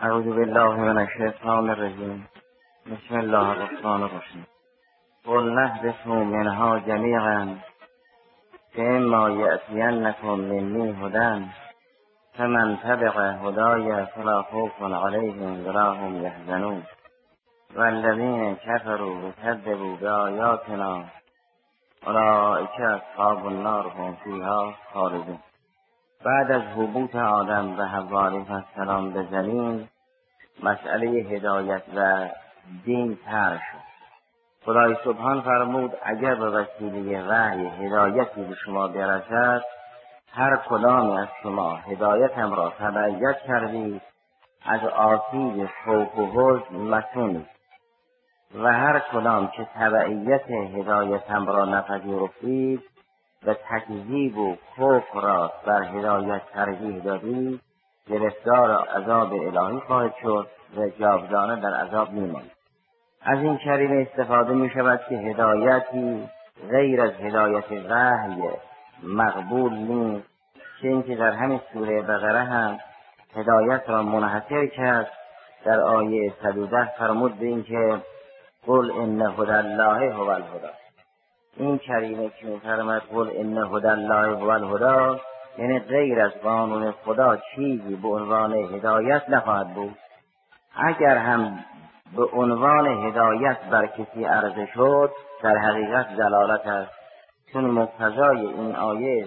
اعوذ بالله من الشیطان الرجیم. بسم الله الرحمن الرحیم. قل نهبطوا منها جمیعا فإما یأتینکم منی هدی فمن تبع هدای فلا خوف علیهم ولا هم یحزنون والذین کفروا وکذبوا بآیاتنا اولئک اصحاب النار هم فیها خالدون. بعد از هبوط آدم و حوا علیه السلام به زمین، مسئله هدایت و دین طرح شد. خدای سبحان فرمود اگر به وسیله وحی هدایتی به شما برسد، هر کدام از شما هدایتم را تبعیت کردید، از آسیب خوف و حزن مصونید و هر کدام که تبعیت هدایتم را نپذیرفتید و تکذیب و کفر را بر هدایت ترجیح دادید، گرفتار عذاب الهی خواهد شد و جاودانه در عذاب می‌مانید. از این کلمه استفاده می شود که هدایتی غیر از هدایت وحی مقبول نیست، که اینکه در همین سوره بقره هم هدایت را منحصر کرد. در آیه 110 فرمود به این که قل ان هدی الله هو الهدی. این کلمه که می‌فرماید قل ان هدی الله هو الهدی، یعنی غیر از قانون خدا چیزی به عنوان هدایت نخواهد بود. اگر هم به عنوان هدایت بر کسی عرضه شد، در حقیقت دلالت است، چون مقتضای این آیه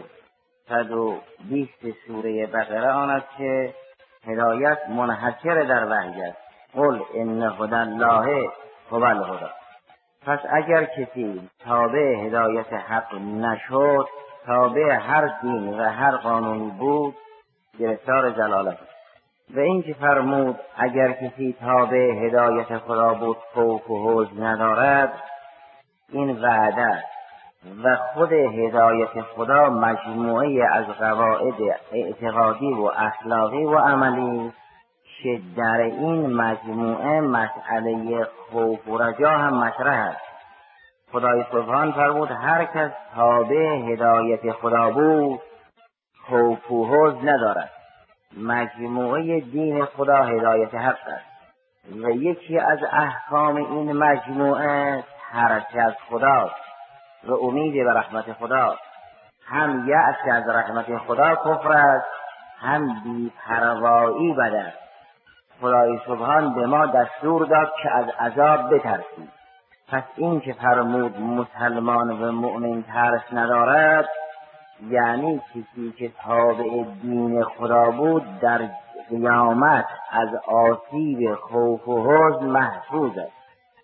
120 سوره بقره آن است که هدایت منحصر در وحی است. قل ان هدی الله هو الهدی. پس اگر کسی تابع هدایت حق نشد، تابع هر دین و هر قانونی بود، گرفتار جلالت است. و این که فرمود اگر کسی تابع هدایت خدا بود خوف و حزن ندارد، این وعده و خود هدایت خدا مجموعه از قواعد اعتقادی و اخلاقی و عملی، که در این مجموعه مسئله خوف و رجا هم مطرح است. خدای سبحان فرمود هر کس تابع هدایت خدا بود خوف و حزن ندارد. مجموعه دین خدا هدایت حق است و یکی از احکام این مجموعه ترس از خداست و امید به رحمت خدا. هم یأس از رحمت خدا کفر است، هم بی‌پروایی بد است. خدای سبحان به ما دستور داد که از عذاب بترسیم. پس این که فرمود مسلمان و مؤمن ترس ندارد، یعنی کسی که تابع دین خدا بود در قیامت از آسیب خوف و حزن محفوظ است.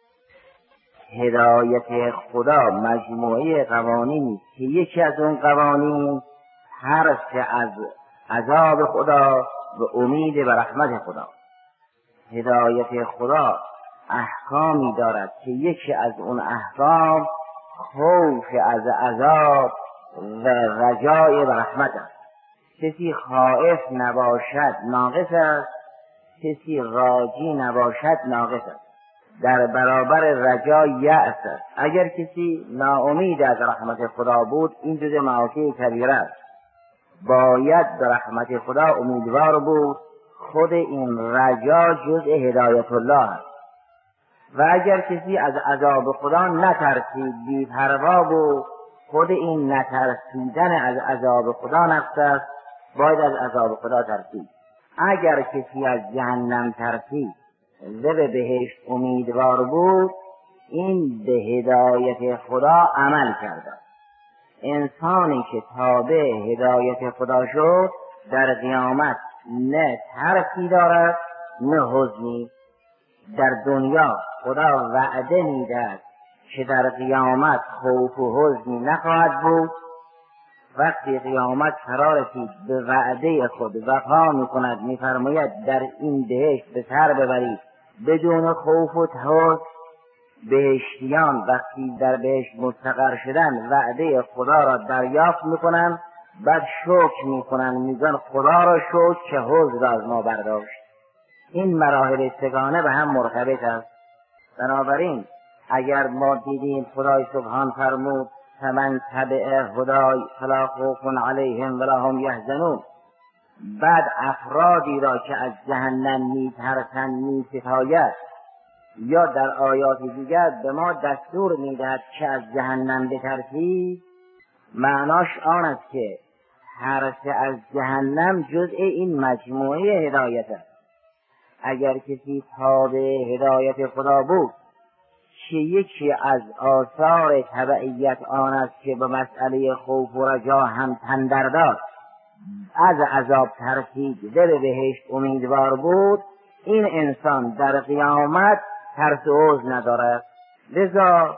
هدایت خدا مجموعه قوانینی که یکی از اون قوانین ترس از عذاب خدا و امید به رحمت خدا. هدایت خدا احکامی دارد که یکی از اون احکام خوف از عذاب و رجای به رحمت است. کسی خائف نباشد ناقص است، کسی راجی نباشد ناقص است. در برابر رجا یأس است. اگر کسی ناامید از رحمت خدا بود، این جزء معاصی کبیره است. باید به رحمت خدا امیدوار بود. خود این رجا جزء هدایت الله است. و اگر کسی از عذاب خدا نترسید، بی‌پروا بود، خود این نترسیدن از عذاب خدا نقص است. باید از عذاب خدا ترسید. اگر کسی از جهنم ترسید و به بهشت امیدوار بود، این به هدایت خدا عمل کرده. انسانی که تابع هدایت خدا شد، در قیامت نه ترسی دارد نه حزنی. در دنیا خدا وعده می‌دهد که در قیامت خوف و حزنی نخواهد بود. وقتی قیامت فرا رسید به وعده خود وفا می‌کند، می‌فرماید در این بهشت به سر ببرید بدون خوف و حزن. بهشتیان وقتی در بهشت مستقر شدن وعده خدا را دریافت می‌کنند، بعد شکر می‌کنند، میگن خدا را شکر که حزن را از ما برداشت. این مراحل سگانه به هم مرتبط است. بنابراین اگر ما دیدیم خدای سبحان فرمود فمن تبع هدای فلا خوف علیهم ولا هم یحزنون، بعد افرادی را که از جهنم میترسند میستاید، یا در آیات دیگر به ما دستور میدهد که از جهنم بترسید، معناش آن است که ترس از جهنم جزء این مجموعه هدایت است. اگر کسی تابع هدایت خدا بود که یکی از آثار تبعیت آن است که به مسئله خوف و رجا هم تندر داد، از عذاب ترسید، به بهشت امیدوار بود، این انسان در قیامت ترس و حزن ندارد. لذا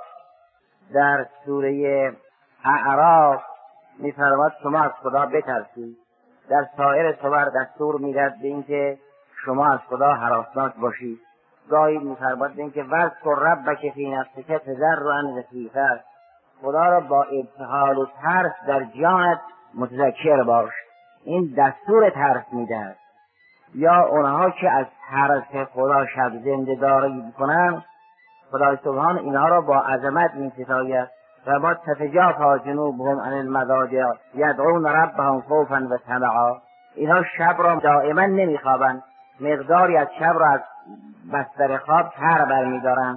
در سوره اعراف می‌فرماید شما از خدا بترسید. در سایر سور دستور می‌دهد به اینکه شما از خدا هراسناک باشید. گاهی می‌فرماید به اینکه واذکر ربک فی نفسک تضرعا و خیفة، خدا را با ابتهال و ترس در جانت متذکر باش. این دستور ترس می‌دهد. یا اونها که از ترس خدا شب زنده داری می‌کنند، خدای سبحان اینها را با عظمت می‌ستاید. و ما تتجافی جنوبهم عن المضاجع یدعون ربهم خوفا و طمعا. اینها شب را دائما نمیخوابند، مقداری از شب را از بستر خواب تر برمیدارند.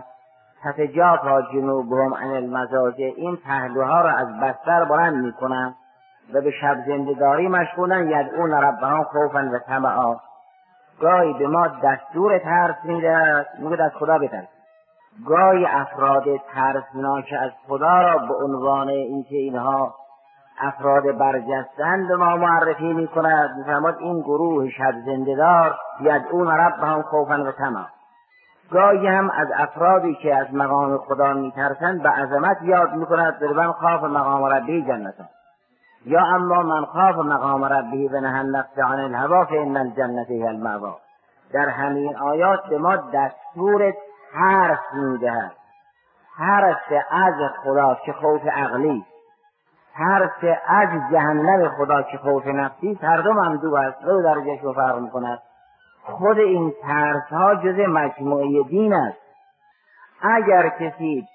تتجافی جنوبهم عن المضاجع، این پهلوها را از بستر بلند میکنند و به شب زنده‌داری مشغولند. یدعون ربهم خوفا و طمعا، گاهی به ما دستور ترس میده، میگه از خدا بترس. گاهی افراد ترسناک از خدا را به عنوان اینکه اینها افراد برجستند به ما معرفی میکند. میفرماد این گروه شب زنده‌دار یدعون ربهم خوفا و طمعا. گاهی هم از افرادی که از مقام خدا میترسند به عظمت یاد میکند، من خاف مقام ربی جنتا، یا اما من خاف مقام ربی و نهى النفس عن الهوى فان الجنة هی المأوی. در همین آیات به ما دستور ترس میدهد. ترس از خدا که خوف عقلی، ترس از جهنم خدا که خوف نفسی، هر دو ممدوح است، دو درجهش رو فرق میکند. خود این ترس ها جز مجموعه دین است. اگر کسی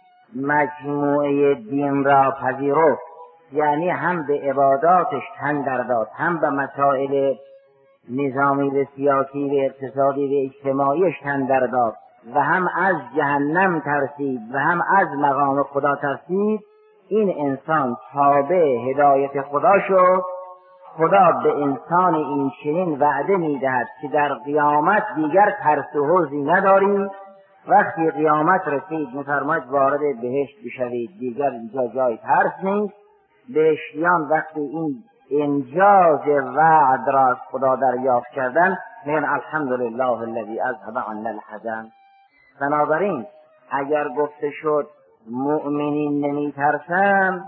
مجموعه دین را پذیرفت، یعنی هم به عباداتش تن در داد، هم به مسائل نظامی و سیاسی و اقتصادی و اجتماعیش تن در داد، و هم از جهنم ترسید و هم از مقام خدا ترسید، این انسان تابع هدایت خدا شد. خدا به انسان این چنین وعده میدهد که در قیامت دیگر ترس و حزنی نداری. وقتی قیامت رسید می‌فرماید وارد بهشت بشوید، دیگر اینجا جای ترس نیست. بهشتیان وقتی این انجاز وعد را از خدا دریافت کردن، میگن الحمدلله الذی اذهب عنا الحزن. بنابراین اگر گفته شد مؤمنین نمیترسن،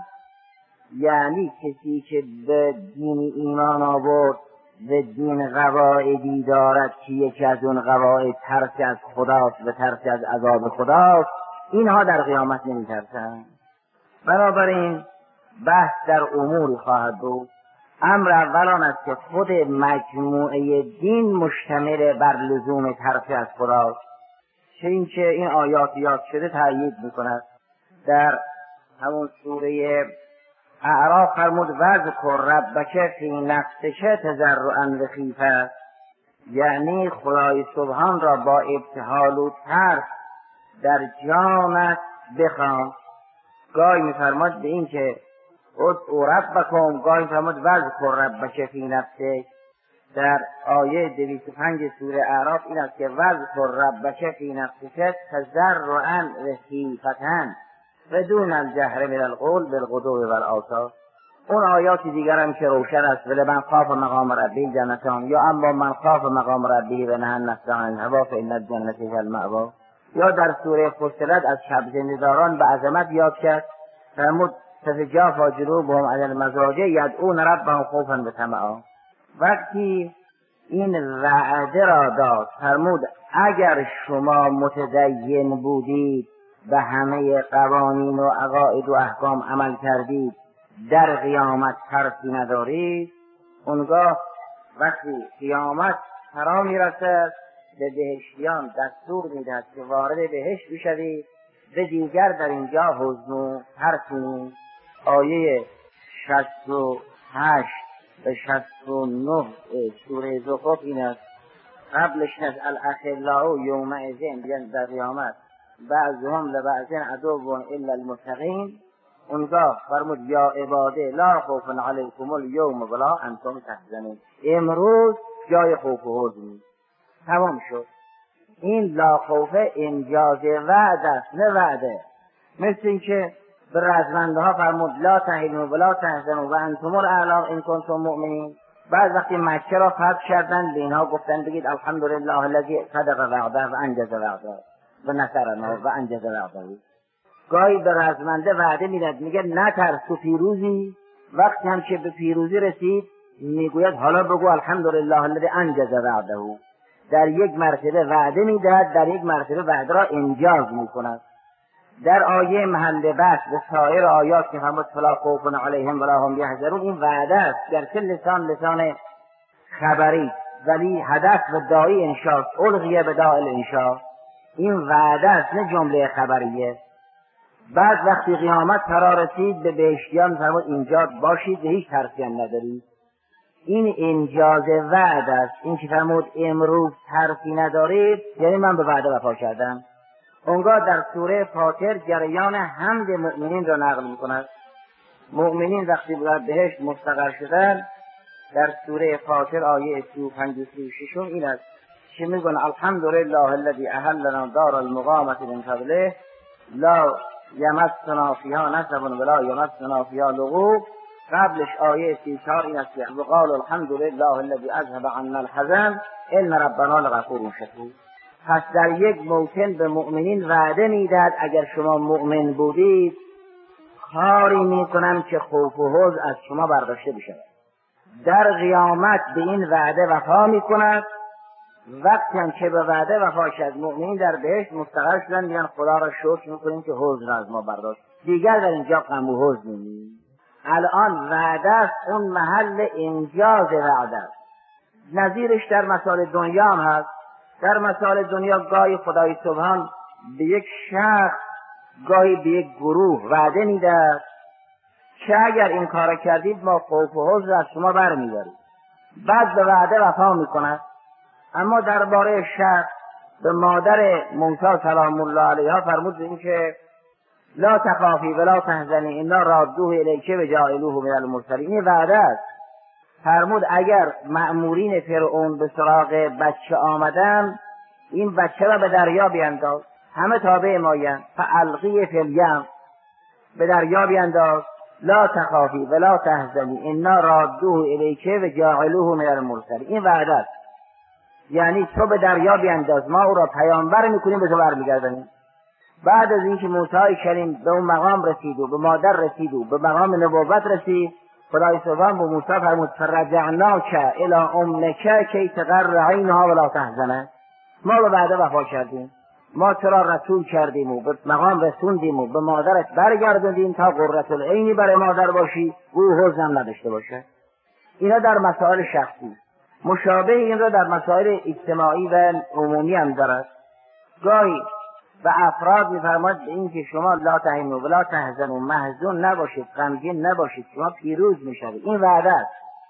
یعنی کسی که به دین ایمان آورد و دین قواعدی دارد که یکی از اون قواعد ترس از خداست و ترس از عذاب خداست، اینها در قیامت نمیترسن. بنابراین بحث در اموری خواهد بود. امر اول آن است که خود مجموعه دین مشتمل بر لزوم ترس از خداست، چه این که این آیات یاد شده تأیید میکند. در همون سوره اعراف فرمود واذکر ربک فی نفسک تضرعا و خیفة، یعنی خدای سبحان را با ابتهال و ترس در جانت بخوان. گاهی میفرماد به این که ادعوا ربکم، گاهی میفرماد واذکر ربک فی نفسک. در آیه 205 سوره اعراف این است که واذکر ربک فی نفسک تضرعا و خیفة و دون الجهر من القول بالغدو والآصال. اون آیات دیگر هم که روشن است، ولی من خاف مقام ربی جنتان، یا اما من خاف مقام ربی و نهى النفس عن الهوى فان الجنة هی المأوی. یا در سوره فصلت از شب زنده‌داران به عظمت یاد کرد، فرمود تتجافی جنوبهم عن المضاجع یدعون ربهم خوفا و طمعا. وقتی این وعده را داد فرمود اگر شما متدین بودید، به همه قوانین و عقاید و احکام عمل کردید، در قیامت ترسی ندارید. اونگاه وقتی قیامت فرا میرسد به بهشتیان دستور میدهد که وارد بهشت بشوید و دیگر در اینجا حزن و ترسی نیست. آیه 68 به 69 سوره زخرف این است. قبلش از الاخلاء یومئذ بیان در قیامت بعضهم لبعض عدو الا المتقین. اونجا فرمود یا عباده لا خوف علیکم الیوم ولا انتم تحزنون. امروز جای خوف و حزن نیست، تمام شد. این لا خوف انجاز وعد است، نه وعده. مثل این که به رزمنده ها فرمود لا تهینوا ولا تحزنوا و انتم الاعلی ان کنتم مؤمنین. بعد وقتی مکه را فتح کردن به اینها گفتن بگید الحمدلله الذی صدق وعده و انجز وعده و نصرنا و انجز وعده. گاهی به رزمنده وعده میداد، میگه نترس تو پیروزی. وقتی هم که به پیروزی رسید میگوید حالا بگو الحمدلله الذی انجز وعده. در یک مرتبه وعده میدهد، در یک مرتبه وعده را انجاز میکند. در آیه محل بحث به سایر آیات که فرمود فلا خوف علیهم ولا هم یحزنون، این وعده است. گرچه لسان خبری ولی هدف و داعی انشاء الغیه به داء الانشاء. این وعده است نه جمله خبریه. بعد وقتی قیامت فرا رسید به بهشتیان فرمود اینجا باشید و هیچ ترسی هم ندارید. این انجاز وعده است. این که فرمود امروز ترسی ندارید یعنی من به وعده وفا کردم. اونگاه در سوره فاطر جریان حمد مؤمنین را نقل میکند. مؤمنین وقتی در بهشت مستقر شدن در سوره فاطر آیه 35 و 36 این است که میگن الحمدلله الذی احلنا دار المقامة من فضله لا یمسنا فیها نصب ولا یمسنا فیها لغوب. قبلش آیه 34 این است که وقال الحمدلله الذی اذهب عنا الحزن ان ربنا لغفور شکور. پس در یک موطن به مؤمنین وعده میدهد اگر شما مؤمن بودید کاری میکنم که خوف و حزن از شما برداشته بشود. در قیامت به این وعده وفا میکند. وقتی هم که به وعده وفا شد مؤمنین در بهشت مستقر شدن میگن خدا را شکر میکنیم که حزن از ما برداشت. دیگر در اینجا غم و حزن نیست. الان وعده است، اون محل انجاز وعده است. نظیرش در مسائل دنیا هم هست. در مسائل دنیا گاهی خدای سبحان به یک شخص گاهی به یک گروه وعده میده که اگر این کار کردید ما خوف و حزن از شما برمیداریم. بعد به وعده وفا میکند. اما درباره شخص به مادر موسی سلام الله علیها فرمود این که لا تخافی ولا تحزنی انا رادوه الیک و جاعلوه من المرسلین. این وعده است. فرمود اگر مأمورین فرعون به سراغ بچه آمدن این بچه را به دریا بینداز، همه تابع مایند، فالقی فی الیم، به دریا بینداز. لا تخافی ولا تحزنی انا رادوه الیک و جاعلوه من المرسلین. این وعده است. یعنی تو به دریا بینداز ما او را پیامبر میکنیم به تو برمیگردانیم. بعد از اینکه موسی کریم به اون مقام رسید و به مادر رسید و به مقام نبوت رسید خدای سبحان به موسی فرمود فرجعناک الی امک کی تقر عینها ولا تحزن. ما به وعده وفا کردیم، ما تو را رسول کردیم و به مقام رسوندیم و به مادرت برگردوندیم تا قرة العینی برای مادر باشی و او حزن نداشته باشه. اینا در مسائل شخصی. مشابه این را در مسائل اجتماعی و عمومی هم دارد. گاهی و افراد می‌فرماید به این که شما لا تهینوا ولا تحزنوا، محزون نباشید، غمگین نباشید، شما پیروز میشوید. این وعده است.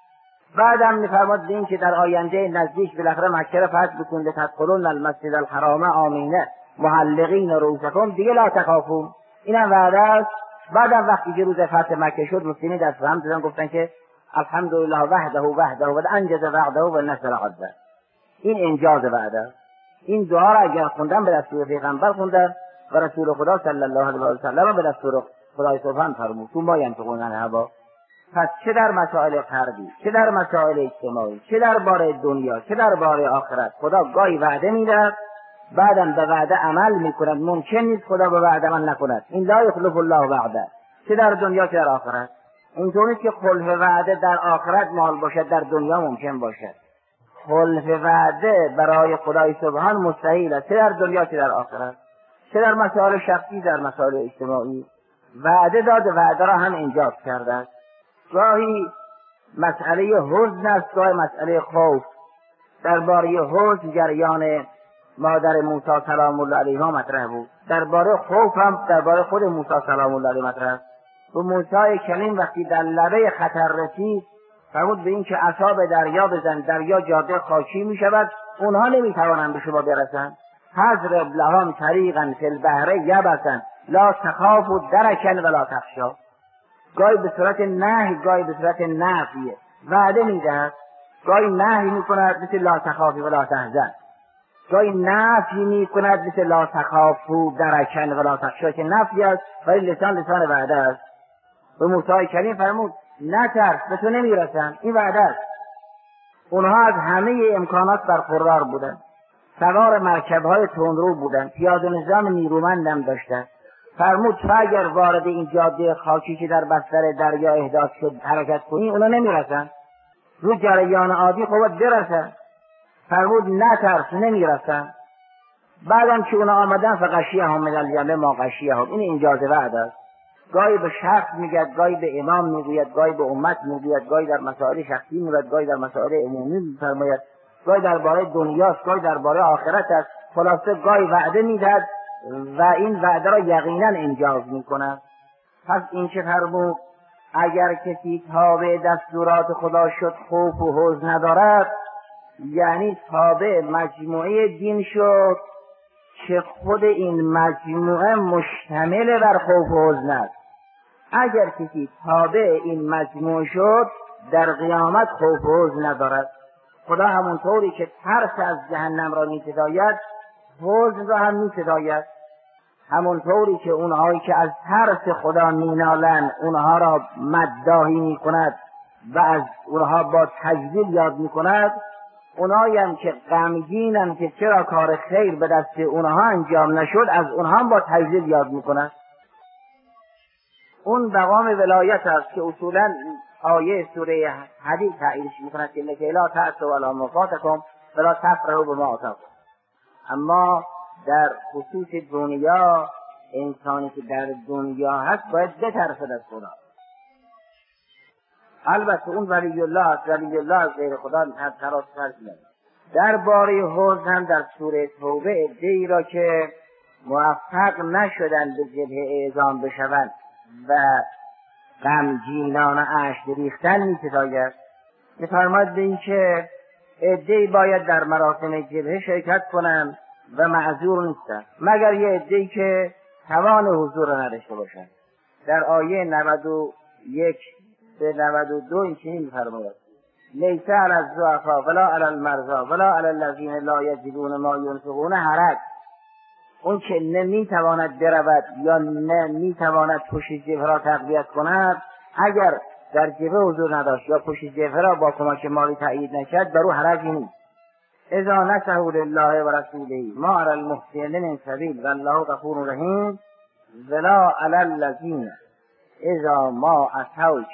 بعدم می‌فرماید به این که در آینده نزدیک بالاخره مکه را فتح بکنید تدخلون المسجد الحرام آمین محلقین رؤوسکم، دیگه لا تخافون. اینم وعده است. بعدم وقتی که روز فتح مکه شد مسلمین دست هم دادن گفتن که الحمدلله وحده و انجز وعده و نصر عبده. این انجاز وعده. این دعا را اگر خوندن به دستور پیغمبر خوندن و رسول خدا صلی الله علیه و سلم به دستور خدای سبحان فرمود تو ما ینطقون عن الهوا. پس چه در مسائل فردی، چه در مسائل اجتماعی، چه درباره دنیا، چه درباره آخرت خدا گاهی وعده میدهد بعدم به وعده عمل میکند. ممکن نیست خدا به وعده عمل نکند. این لا یخلف الله وعده، چه در دنیا چه در آخرت. اینطوری که خلف وعده در آخرت محال باشد در دنیا ممکن باشد. خلف وعده برای خدای سبحان مستحیل است، چه در دنیا چه در آخرت، چه در مسائل شخصی در مسائل اجتماعی. وعده داد، وعده را هم انجاز کرده است. گاهی مسئله حزن است، گاهی مسئله خوف. درباره حزن جریان مادر موسی سلام الله علیها مطرح بود. درباره خوف هم درباره خود موسی سلام الله علیه مطرح است. و موسی کلیم وقتی در لبه خطر رسید فرمود به این که عصا به دریا بزن، دریا جاده خاکی می شود، اونها نمی توانند به شما برسند. حضرب لهم طریقا فی البحر یبسا لا تخاف درکا ولا تخشا. گاهی به صورت نهی، گاهی به صورت نفی وعده میدهد. گاهی نهی میکند مثل لا تخافی ولا تحزن، گاهی نفی میکند مثل لا تخافوا درکا ولا تخشا که نفی است ولی لسان وعده است. به موسی کریم فرمود نترس، به تو نمیرسن، این وعده است. اونها از همه امکانات برخوردار بودند، سوار مرکب‌های تندرو بودند، پیاده نظام نیرومندم داشتند. فرمود تو اگر وارد این جاده خاکی که در بستر دریا احداث شد حرکت کنی، اونا نمیرسن. رو جریان عادی قوت برسن. فرمود نترس، نمیرسن. بعدم که اونا آمدن فغشیهم من الیم ما غشیهم، این اینجاز وعده است. گاهی به شخص میگد، گاهی به امام میگوید، گاهی به امت میگوید، گاهی در مسائل شخصی میگوید، گاهی در مسائل عمومی میفرماید، گاهی درباره دنیاست، گاهی درباره آخرت است. خلاصه گاهی وعده میدهد و این وعده را یقینا انجاز میکند. پس این چه فرمود؟ اگر کسی تابع دستورات خدا شد خوف و حزن ندارد، یعنی تابع مجموعه دین شد که خود این مجموعه مشتمل بر خوف و حزن است. اگر کسی تابع این مجموعه شد در قیامت خوف و حزن ندارد. خدا همونطوری که ترس از جهنم را می‌ستاید، حزن را هم می‌ستاید. همونطوری که اونهایی که از ترس خدا مینالند اونها را مداحی می‌کند و از اونها با تجلیل یاد می‌کند، اونایی هم که غمگینن که چرا کار خیر به دست اونها انجام نشد، از اونها هم با تجلیل یاد می‌کند. اون مقام ولایت است که اصولاً آیه سوره حدید تعیینش می‌کند که لکی لا تأسوا علی ما فاتکم ولا تفرحوا بما آتاکم. اما در خصوص دنیا، انسانی که در دنیا هست باید بترسد از خدا. البته اون ولی الله است، ولی الله از غیر خدا تراس فرض. درباره حزن هم در سوره توبه عده‌ای را که موفق نشدند به جبهه اعزام بشوند و غمگینان اشک ریختن می‌ستاید. می‌فرماید به این که عده‌ای باید در مراسم جبهه شرکت کنند و معذور نیستند مگر یه عده‌ای که توان حضور نداشته باشند. در آیه 91 به 92 این چنین می‌فرماید: لیس علی الضعفاء ولا علی المرضى ولا علی الذین لا یجدون ما ینفقون حرج. اون که نمیتواند برود یا نمیتواند پشت جبهه را تقویت کند، اگر در جبهه حضور نداشت یا پشت جبهه را با کمک مالی تأیید نکرد، بر او حرجی نیست. اذا نصحوا لله و رسوله ما علی المحسنین من سبیل والله غفور رحیم ولا علی الذین اذا ما اتوک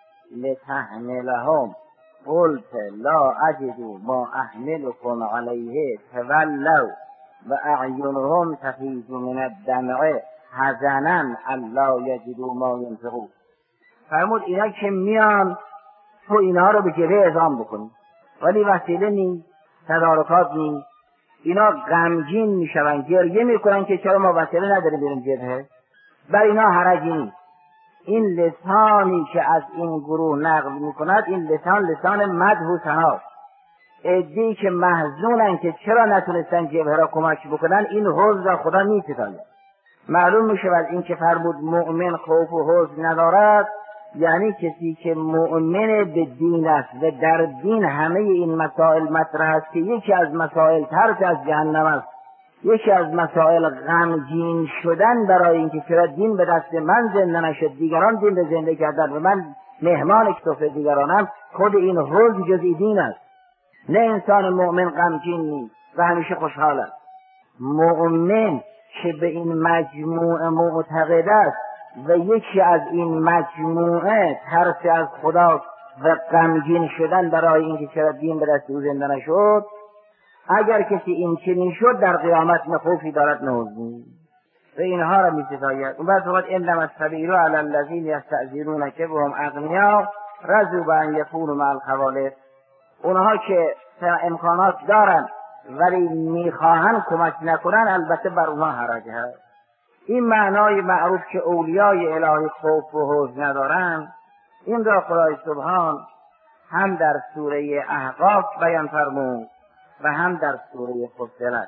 لتحملهم قلت لا اجد ما احملكم علیه تولوا و اعینهم تفیض من الدمع حزنا الا یجدوا ما ينفقون. فرمود اینا که میان تو اینها رو به جبهه اعزام بکنی ولی وسیله نیست، تدارکات نیست، اینا غمگین میشوند، گریه میکنن که چرا ما وسیله نداریم بریم جبهه. بر اینا حرجی نیست. این لسانی که از این گروه نقل میکند، این لسان مدح و ثناست. عده‌ای که محزونن که چرا نتونستن جبهه را کمک بکنن، این حزن را خدا می‌ستاید. معلوم میشود این که فرمود مؤمن خوف و حزن ندارد، یعنی کسی که مؤمن به دین است و در دین همه این مسائل مطرح است که یکی از مسائل ترس از جهنم است، یکی از مسائل غمگین شدن برای اینکه چرا دین به دست من زنده نشد، دیگران دین به زنده کردن و من مهمان اکتفاء دیگرانم. خود این حزن جزئی دین است. نه انسان مؤمن غمگین نیست و همیشه خوشحال است. مؤمن که به این مجموعه معتقد است و یکی از این مجموعه ترس از خدا و غمگین شدن برای اینکه چرا دین به دست او زنده نشد، اگر کسی این چنین شد در قیامت نه خوفی دارد نه حزنی و اینها را می‌ستاید. اون بعد فرمود انما السبیل علی الذین یستأذنونک وهم اغنیاء رضوا بان یکونوا مع الخوالف. اونها که امکانات دارن ولی میخواهن کمک نکنن، البته بر اونها حرج هست. این معنای معروف که اولیای الهی خوف و حزن ندارن، این را خدای سبحان هم در سوره احقاف بیان فرمود و هم در سوره فصلت.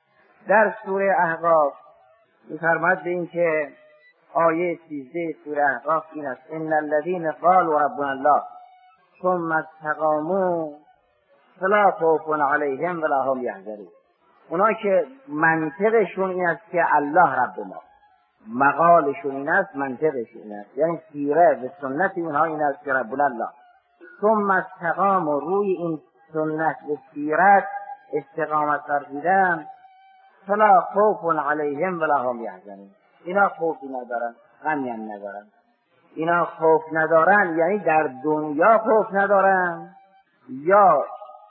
در سوره احقاف می‌فرماید به این که آیه 13 سوره احقاف این است: ان الذين قالوا ربنا الله ثم استقاموا فلا خوف علیهم ولا هم یحزنون. اونا که منطقشون این است که الله رب ما، مقالشون این است، منطقشون این است، یعنی سیره و سنت اونها این است که ربنا الله، ثم استقاموا، روی این سنت و سیرت استقامت ورزیدن، فلا خوف علیهم ولا هم یحزنون، اینا خوفی ندارن، غمی هم ندارن. اینا خوف ندارن یعنی در دنیا خوف ندارن یا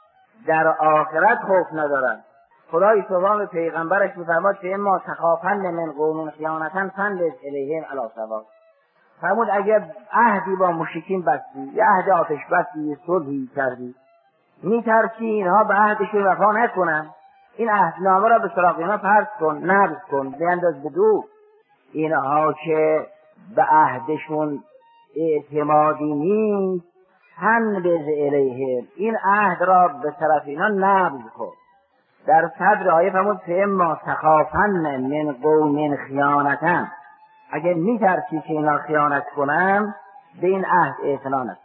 در آخرت خوف ندارن. خدای سبحان پیغمبرش می‌فرماد که اما تخافن من قوم خیانتا فانبذ الیهم علی سوا. فرمود اگر عهدی با مشرکین بستی یا عهد آتش بستی، صلحی کردی، میترسی اینها به عهدشون وفا نکنن، این عهدنامه را به سراغ اینها پرت کن، نبض کن، بینداز به دور. اینها که به عهدشون اعتمادی نیست، فانبذ الیهم، این عهد را به طرف اینا نبض کن. در صدر آیه فرمود فاما تخافن من قوم خیانتا، اگر میترسی که اینا خیانت کنن به این عهد اعتنا نکن.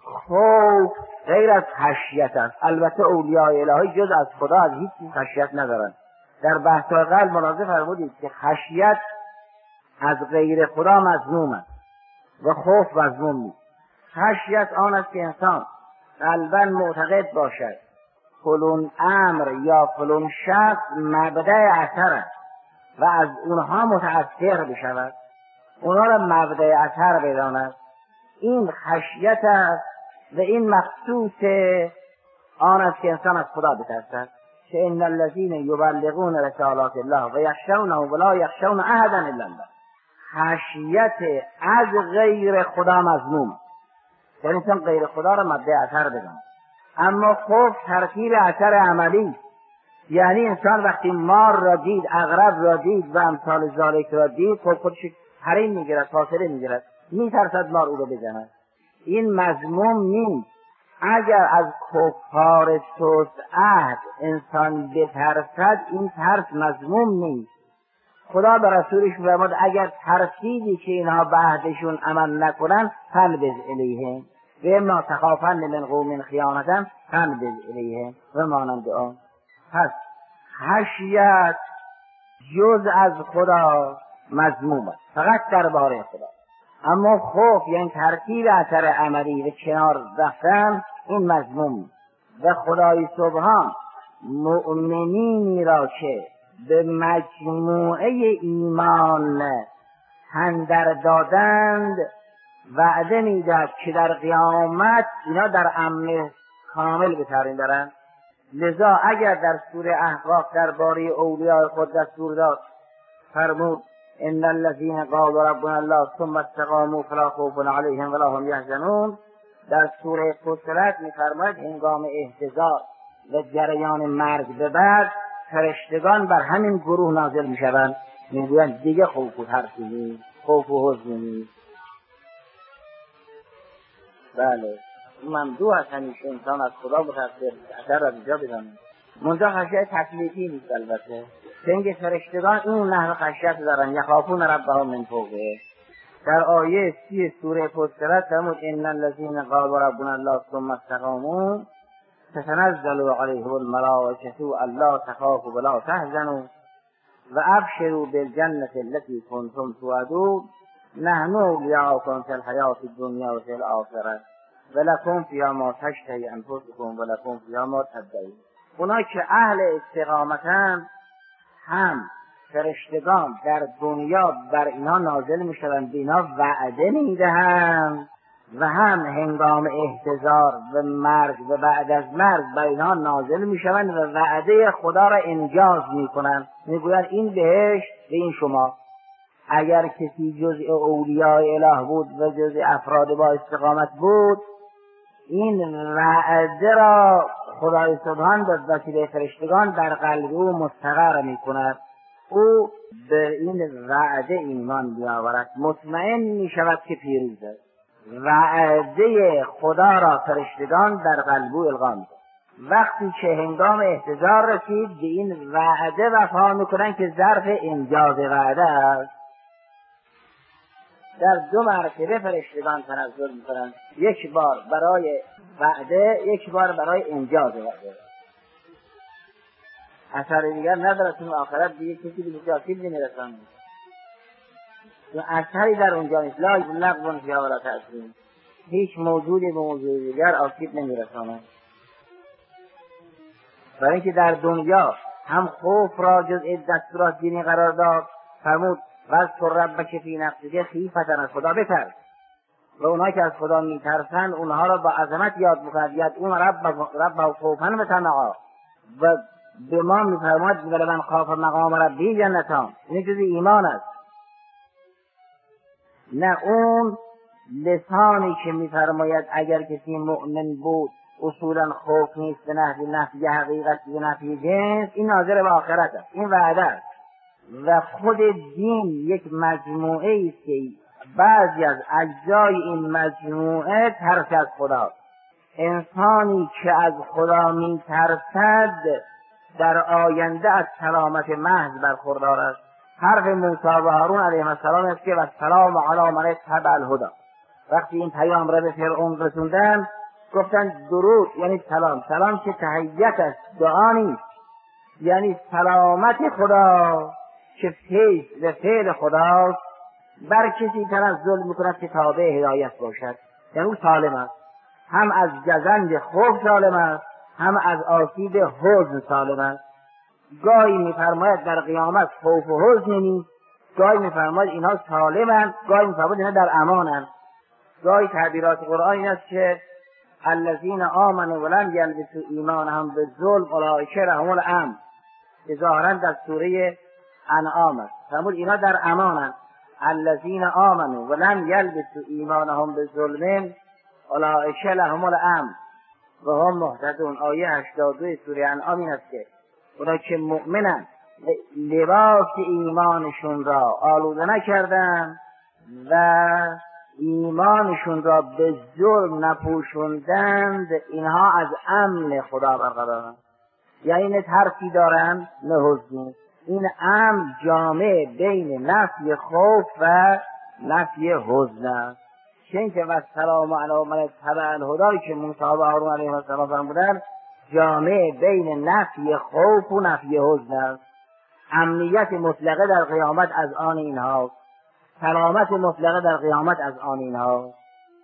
خوف غیر از خشیت است. البته اولیاء الهی جز از خدا از هیچ چیز خشیت ندارن. در بحث قلب ملاحظه فرمودید که خشیت از غیر خدا مذموم است و خوف مذموم نیست. خشیت آن است که انسان قلباً معتقد باشد فلان امر یا فلان شخص مبدأ اثر است و از اونها متأثر بشود، اونها را مبدأ اثر بداند. این خشیت است و این مخصوص آن است که انسان از خدا بترسد. که ان الذين یبلغون رسالات الله و یخشونه ولا یخشون احدا الا الله. خشیت از غیر خدا مذموم، یعنی انسان غیر خدا را مبدأ اثر بداند. اما خوف ترکیب اثر عملی، یعنی انسان وقتی مار را دید، عقرب را دید و امثال ذالک را دید، خودش حریم میگیرد، فاصله میگیرد، میترسد مار او را بزند. این مذموم نیست. اگر از کفار سست عهد انسان بترسد این ترس مذموم نیست. خدا به رسولش فرمود اگر ترسیدی که اینها به عهدشون عمل نکنن فانبذ الیهم و اما تخافن من قوم خیانتا فانبذ الیهم و مانند آن. پس خشیت جز از خدا مذموم است، فقط درباره خدا. اما خوف یعنی ترکیب اثر عملی و کنار رفتن این مذموم. و خدای سبحان مؤمنینی را که به مجموعه ایمان تندر دادند وعده میدهد که در قیامت اینا در امن کامل به ترین دارند. لذا اگر در سوره احقاف درباره اولیاء خود دستور داد فرمود ان الذين قالوا ربنا الله ثم استقاموا فلا خوف عليهم ولا هم يحزنون، در سوره فصلت می‌فرماید هنگام احتضار و جریان مرگ به بعد فرشتگان بر همین گروه نازل می‌شوند، میگویند دیگه خوف و ترسی نیست، خوف و حزن نیست. بله ممدوح است همیشه انسان از خدا بترسه، اثر را اینجا بدانه. منجا خشیت تکلیفی نیست. البته چنگ فرشتگان این نحو خشیت دارن، یخافون ربهم من فوقه. در آیه 30 سوره فصلت فرمود ان الذين قالوا ربنا الله ثم استقاموا تتنزل عليهم الملائكه الا تخافوا ولا تحزنوا وابشروا بالجنه التي كنتم توعدون نحن اولياؤكم في الحياه الدنيا وفي الاخره ولكم فيها ما تشتهي انفسكم ولكم فيها ما تدعون. اونا که اهل استقامتن هم فرشتگان در دنیا بر اینا نازل میشوند، به اینا وعده میدهند و هم هنگام احتضار و مرگ و بعد از مرگ بر اینا نازل میشوند و وعده خدا را انجاز میکنند. میگویند این بهشت به این شما. اگر کسی جزء اولیاء اله بود و جزء افراد با استقامت بود این وعده را خدای سبحان به وسیله فرشتگان در قلب او مستقر میکند، او به این وعده ایمان بیاورد، مطمئن میشود که پیروز است. وعده خدا را فرشتگان در قلب او القا می‌کنند. وقتی که هنگام احتضار رسید به این وعده وفا میکنن که ظرف انجاز وعده است. در 2 مرتبه فرشتگان تنزل میکنن، یک بار برای وعده، یک بار برای انجاز وعده. اثر دیگر نداره تو آخرت دیگه کسی به جاسیب نمیرسن، اثری در اونجا نیست. لا لغو فیها ولا تأثیم، هیچ موجودی به موجود دیگر آسیب نمیرسانه. برای اینکه در دنیا هم خوف را جزء دستورات دینی قرار داد، فرمود واذکر ربک فی نفسک خیفة، از خدا بترس. و اونها که از خدا میترسن اونها را با عظمت یاد میکند، یدعون ربهم خوفا و طمعا. و به ما میفرماید ولمن خاف مقام ربه جنتان، این جز ایمان است. نه اون لسانی که میفرماید اگر کسی مؤمن بود اصولا خوف نیست به نفی حقیقت به نفی جنس، این ناظر به آخرت است، این وعده است. و خود دین یک مجموعه است که بعضی از اجزای این مجموعه ترس از خداست. انسانی که از خدا میترسد در آینده از سلامت محض برخوردار است. حرف موسی و هارون علیهم السلام است که و السلام علی من اتبع الهدی. وقتی این پیام را به فرعون رسوندن گفتن درود یعنی سلام، سلام که تحیت است، دعا نیست، یعنی سلامت خدا که فیض و فعل خداست بر کسی تنزل میکند که تابع هدایت باشد، یعنی او سالم است، هم از گزند خوف سالم است، هم از آسیب حزن سالم است. گاهی میفرماید در قیامت خوف و حزن نیست، گاهی میفرماید اینها سالمند، گاهی میفرماید اینها در امانند. گاهی تعبیرات قرآن این است که الذین آمنوا ولم یلبسوا ایمانهم بالظلم اولئک لهم الامن، که ظاهرا در سوره انعام است. فرمود اینا در امانند. الذین آمنوا ولم یلبسوا ایمانهم بالظلم اولئک لهم الامن و هم مهتدون. آیه 82 سوره انعام این است که اونا که مؤمنند لباس ایمانشون را آلوده نکردند و ایمانشون را به ظلم نپوشوندند، اینها از امن خدا برقرارند. یعنی نه ترسی دارند نه حزنی. این امن جامع بین نفی خوف و نفی حزن است. چون که والسلام علی من اتبع الهدی که موسی و هارون علیهم السلام فرمودند جامع بین نفی خوف و نفی حزن است. امنیت مطلقه در قیامت از آن اینهاست، سلامت مطلقه در قیامت از آن اینهاست.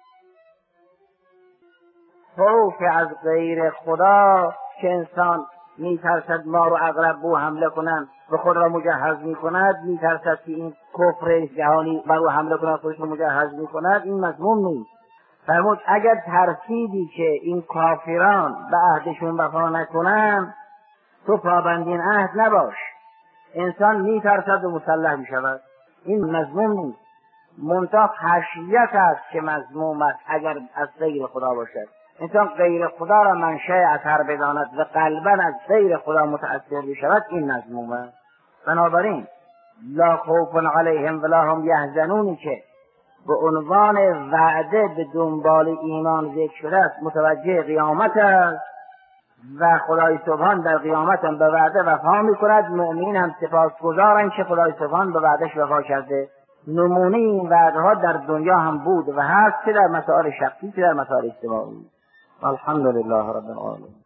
خوف از غیر خدا که انسان میترسد ما رو عقرب بو حمله کنند و خود را مجهز میکند، میترسد که این کفر جهانی بر او حمله کنند خودش را مجهز میکند، این مضمون نیست. فرمود اگر ترسیدی که این کافران به عهدشون وفا نکنند تو پابندین عهد نباش. انسان میترسد و مسلح میشود، این مضمون نیست. منتها خشیت است که مذموم است اگر از غیر خدا باشد. انسان غیر خدا را منشأ اثر بداند و قلبا از غیر خدا متأثر بشود، این مذموم است. بنابراین لا خوف علیهم ولا هم یحزنونی که به عنوان وعده به دنبال ایمان ذکر شده است متوجه قیامت است و خدای سبحان در قیامت هم به وعده وفا میکند. مؤمنین هم سپاسگزارند که خدای سبحان به وعدش وفا کرده. نمونه این وعده ها در دنیا هم بود و هست، چه در مسائل شخصی چه در مسائل اجتماعی. الحمدلله رب العالمین.